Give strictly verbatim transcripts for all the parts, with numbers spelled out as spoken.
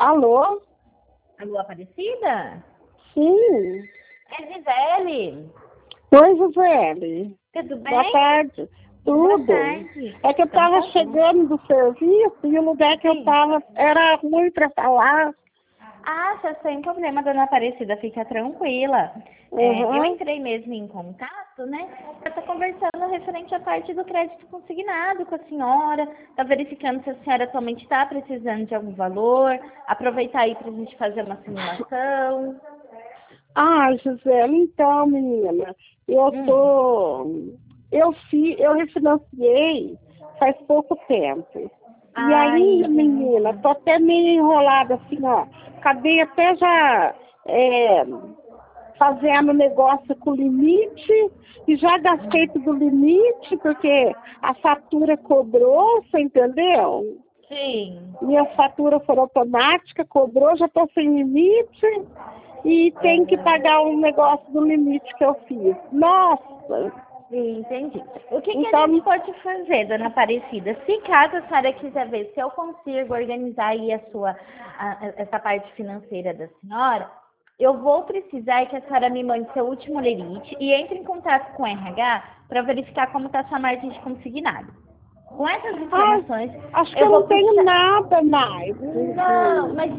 Alô? Alô, Aparecida? Sim. É Gisele. Oi, Gisele. Tudo bem? Boa tarde. Boa Tudo. tarde. É que eu Então, estava tá bom. chegando do serviço e o lugar que eu Sim. estava era ruim para falar. Ah, tá sem problema, dona Aparecida, fica tranquila. É, eu Uhum. entrei mesmo em contato, né? Eu estou conversando referente à parte do crédito consignado com a senhora, tá verificando se a senhora atualmente está precisando de algum valor, aproveitar aí para a gente fazer uma simulação. Ah, Gisele, então, menina, eu Hum. tô. Eu fiz, eu refinanciei faz pouco tempo. E Ah, ainda, menina, entendi. tô até meio enrolada assim, ó. Acabei até já é, fazendo negócio com limite e já gastei tudo o limite, porque a fatura cobrou, você entendeu? Sim. Minha fatura foi automática, cobrou, já estou sem limite e tenho que Ah. pagar um negócio do limite que eu fiz. Nossa! Entendi. O que, que a gente Então, pode fazer, dona Aparecida? Se caso a senhora quiser ver se eu consigo organizar aí a sua, a- a- essa parte financeira da senhora, eu vou precisar que a senhora me mande seu último lerite e entre em contato com o R H para verificar como está a sua margem de consignado. Com essas ai, informações, acho que eu eu vou não tenho precisar. nada mais. Não, mas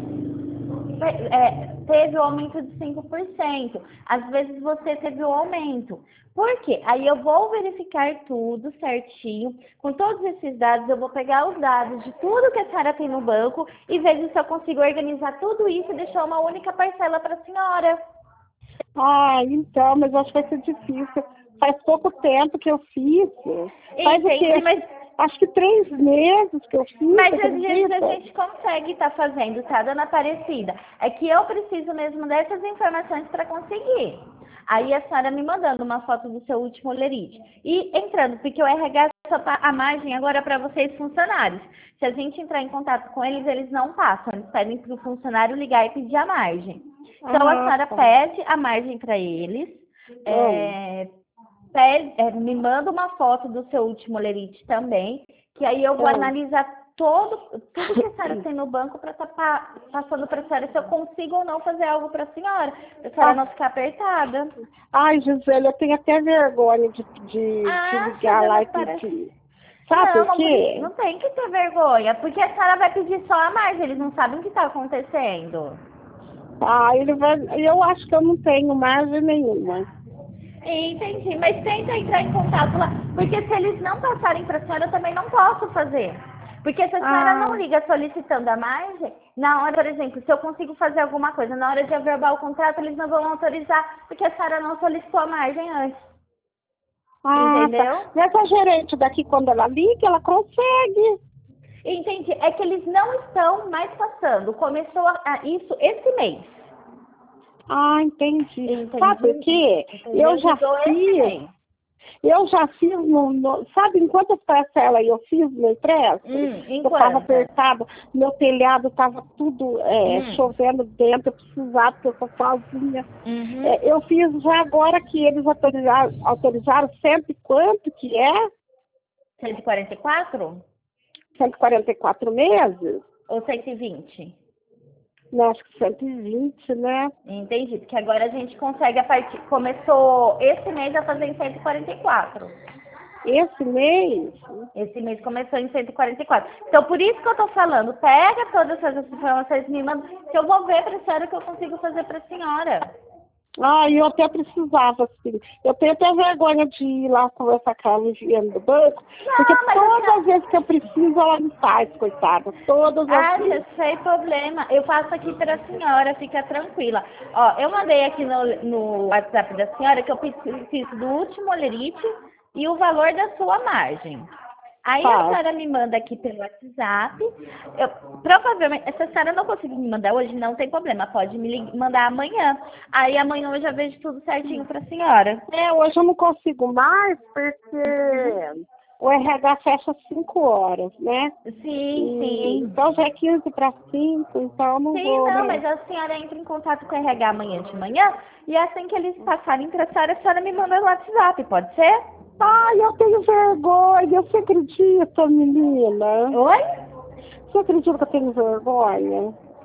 é, teve o aumento de cinco por cento. Às vezes você teve o aumento. Por quê? Aí eu vou verificar tudo certinho. Com todos esses dados, eu vou pegar os dados de tudo que a senhora tem no banco e vejo se eu consigo organizar tudo isso e deixar uma única parcela para a senhora. Ah, então, mas acho que vai ser difícil. Faz pouco tempo que eu fiz. Faz o Entende? quê? Mas Acho que três meses que eu fiz, Mas você às vezes a acredita? gente consegue estar fazendo, tá, dona Aparecida? É que eu preciso mesmo dessas informações para conseguir. Aí a senhora me mandando uma foto do seu último lerite. E entrando, porque o R H só tá a margem agora para vocês funcionários. Se a gente entrar em contato com eles, eles não passam. Eles pedem para o funcionário ligar e pedir a margem. Então a Ah, senhora tá. pede a margem para eles. Hum, É, pede- é, me manda uma foto do seu último lerite também, que aí eu vou hum. analisar todo, tudo que a senhora tem no banco para estar pa, passando para a senhora se eu consigo ou não fazer algo para a senhora, para a senhora Ah, não ficar apertada. ai, Gisele, eu tenho até vergonha de, de te Ah, ligar dona lá e parece. pedir. Sabe Não, por não, pre- quê? não tem que ter vergonha, porque a senhora vai pedir só a margem, eles não sabem o que está acontecendo. Ah, ele vai. Eu acho que eu não tenho margem nenhuma. Entendi, mas tenta entrar em contato lá, porque se eles não passarem para a senhora, eu também não posso fazer. Porque se a senhora não Ah, liga solicitando a margem, na hora, por exemplo, se eu consigo fazer alguma coisa, na hora de averbar o contrato, eles não vão autorizar, porque a senhora não solicitou a margem antes. ah, tá. Entendeu? Mas a gerente daqui, quando ela liga, ela consegue. Entendi. É que eles não estão mais passando. Começou a, a- isso esse mês. Ah, entendi. Sabe por Entendi. quê? Eu Entendeu? já Mudou esse fiz, mês. eu já fiz, no, no- sabe em quantas parcelas eu fiz no empréstimo? Hum, em Eu estava quantas? apertado, meu telhado estava tudo é, Hum. chovendo dentro, eu precisava, porque eu sou sozinha. Uhum. É, eu fiz já agora que eles autorizaram, autorizaram cento e quanto que é? cento e quarenta e quatro? cento e quarenta e quatro meses? Ou cento e vinte? Não, acho que cento e vinte, né? Entendi, porque agora a gente consegue a partir. Começou esse mês a fazer em cento e quarenta e quatro. Esse mês? Esse mês começou em cento e quarenta e quatro. Então, por isso que eu tô falando, pega todas essas informações e me manda, que eu vou ver pra senhora o que eu consigo fazer pra senhora. Ah, eu até precisava, assim. Eu tenho até vergonha de ir lá conversar com a Ligiane do banco, porque Não, mas a todas as senhora. vezes que eu preciso, ela me faz, coitada. Todas as Ah, já vezes. sem problema. Eu faço aqui para a senhora, fica tranquila. Ó, eu mandei aqui no, no WhatsApp da senhora que eu preciso do último olerite e o valor da sua margem. Aí a Tá. senhora me manda aqui pelo WhatsApp. Eu, provavelmente, se a senhora não conseguir me mandar hoje, não tem problema. Pode me lig- mandar amanhã. Aí amanhã eu já vejo tudo certinho para a senhora. É, hoje eu não consigo mais, porque o R H fecha às cinco horas, né? Sim, E, sim. então já é quinze para cinco, então eu não Sim, vou, não, né? mas a senhora entra em contato com o R H amanhã de manhã e assim que eles passarem para a senhora, a senhora me manda no WhatsApp, pode ser? Ai, eu tenho vergonha, você acredita, menina? Oi? Você acredita que eu tenho vergonha?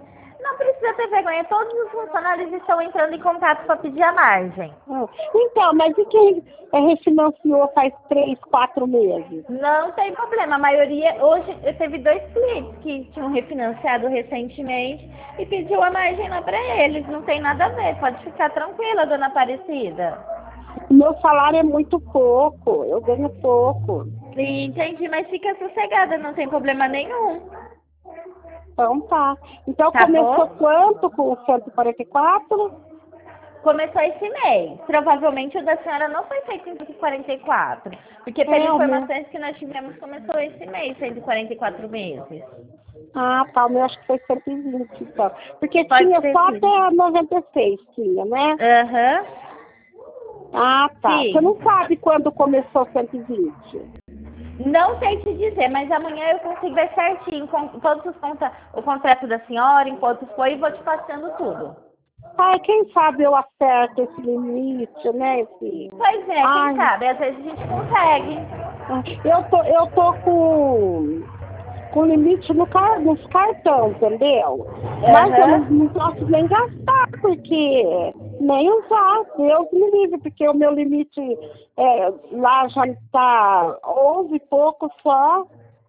não precisa ter vergonha. Todos os funcionários estão entrando em contato para pedir a margem. Ah, então, mas e quem é, refinanciou faz três, quatro meses? Não tem problema. A maioria... Hoje eu teve dois clientes que tinham refinanciado recentemente e pediu a margem lá para eles. Não tem nada a ver. Pode ficar tranquila, dona Aparecida. Meu salário é muito pouco, eu ganho pouco. Entendi, mas fica sossegada, não tem problema nenhum. Então tá. Então Tá começou bom? quanto com o cento e quarenta e quatro? Começou esse mês. Provavelmente o da senhora não foi feito em cento e quarenta e quatro. Porque pelas É, o meu. informações que nós tivemos, começou esse mês, cento e quarenta e quatro meses. Ah, tá, o meu acho que foi cento e vinte, então. Porque Pode tinha ter só sido. até noventa e seis, tinha, né? Aham. Ah, tá. Sim. Você não sabe quando começou cento e vinte? Não sei te dizer, mas amanhã eu consigo ver certinho com todos os contra... o contrato da senhora, em quanto foi, e vou te passando tudo. Ai, quem sabe eu acerto esse limite, né, filho? Pois é, Ai, quem sabe? Às vezes a gente consegue. eu tô, eu tô com, com limite no car, nos cartões, entendeu? Mas eu não, Aham. não posso nem gastar, porque nem usar, Deus me livre, porque o meu limite é, lá já está onze e pouco só.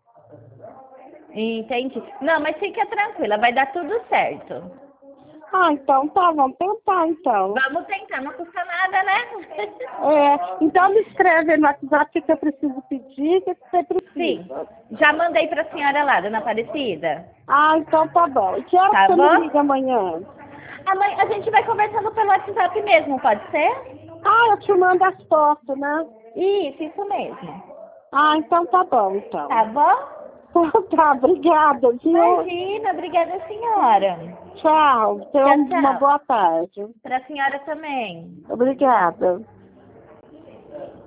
Entendi. Não, mas fica tranquila, vai dar tudo certo. Ah, então tá, vamos tentar então. Vamos tentar, não custa nada, né? É, então me escreve aí no WhatsApp o que eu preciso pedir, o que você Sim. precisa. Já mandei pra senhora lá, dona Aparecida. Ah, então tá bom. E que hora Tá que você me bom? liga amanhã? Amanhã a gente vai conversando pelo WhatsApp mesmo, pode ser? Ah, eu te mando as fotos, né? Isso, isso mesmo. Ah, então tá bom, então. Tá bom? Então tá, obrigada, viu? Imagina, obrigada, senhora. Tchau, tenha Tchau, uma tchau. boa tarde. Pra senhora também. Obrigada.